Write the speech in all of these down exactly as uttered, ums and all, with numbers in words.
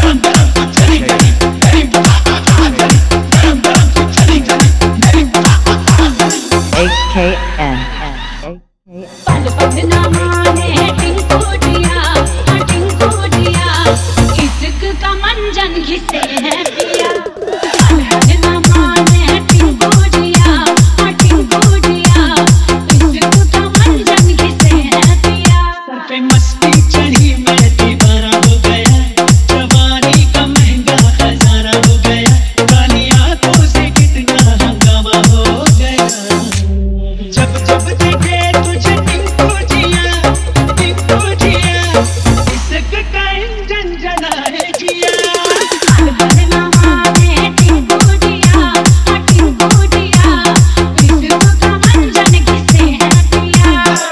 A K N. पल पल ना माने टिंकू जिया, हाँ टिंकू जिया, इश्क का मंजन घिसे है पिया। पल पल ना माने टिंकू जिया, हाँ टिंकू जिया, इश्क का मंजन घिसे है पिया। सर पे मस्ती चढ़ी मैं दीवाना हो गया, जवानी का महंगा खजाना हो गया, काली आंखों से कितना हंगामा हो गया। जब जब देखे तुझे टिंकू जिया, टिंकू जिया, इश्क का इंजन जला है जिया। पल पल ना माने टिंकू जिया, हाँ टिंकू जिया, इश्क का मंजन घिसे है पिया।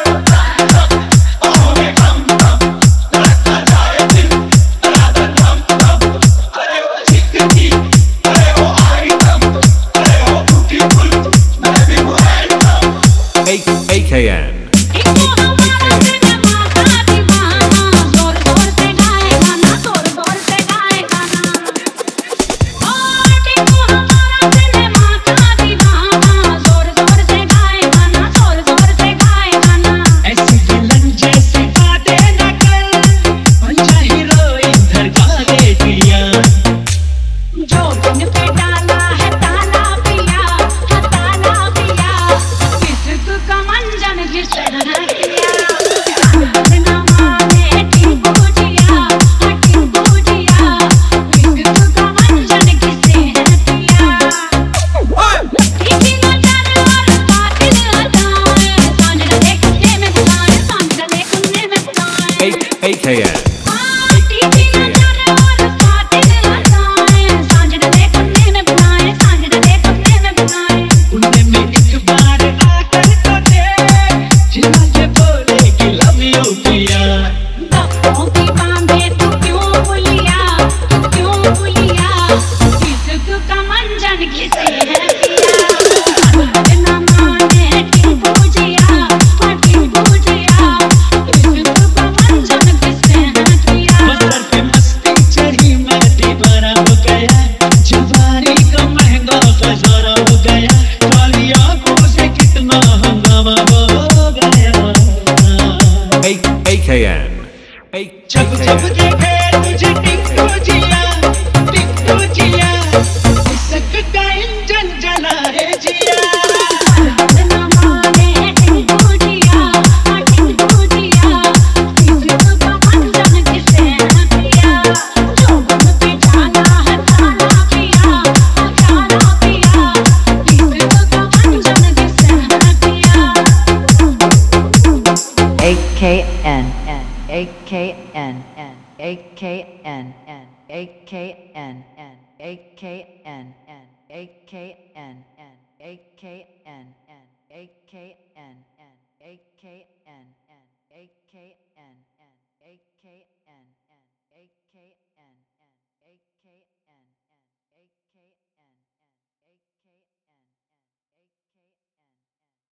A K N. टिंकू हमारा सिनेमा का दीवाना, जोर जोर से गाए गाना, जोर जोर से गाए गाना। ओ टिंकू हमारा सिनेमा का दीवाना, जोर जोर से गाए गाना, जोर जोर से गाए गाना। ऐसी विलन जैसी बातें न कर, बन जा हीरोइन धड़का दे दिया। जो दिन पे डाला है ताला पिया, हाँ ताला पिया, इश्क का मंजन घिसे है पिया। पल ना माने टिंकू जिया, हाँ टिंकू जिया, इश्क का मंजन घिसे है पिया। तीखी नजर और कातिल अदाएं, सांझ डले कुन्ने में बुलाएं, सांझ डले कुन्ने में बुलाएं। A K N. तीखी नजर और कातिल अदाएं, सांझ डले कुन्ने में बुलाएं, सांझ डले कुन्ने में बुलाएं। उनने में एक बार आकर तो देख, जिला के बोले कि लव यू पिया। गप्पों की बांधे तू क्यों बुलिया, तू क्यों बुलिया, इश्क का मंजन घिसे है पिया। पल ना माने टिंकू जिया, हाँ टिंकू जिया, इश्क का मंजन घिसे है पिया। सर पे मस्ती चढ़ी मैं दीवाना हो गया, जवानी का महंगा खजाना हो गया, काली आंखों से कितना हंगामा हो गया। A A K N. A जब जब देखे तुझे टिंकू जिया, टिंकू जिया, इश्क का इंजन जला है जिया। पल ना माने टिंकू जिया, हाँ टिंकू जिया, इश्क का मंजन घिसे है पिया। जो दिन पे डाला है ताला पिया, हाँ ताला पिया, इश्क का मंजन घिसे है पिया। A K N. A K N. A K N. A K N. A K N. A K N. A K N. A K N. A K N. A K N.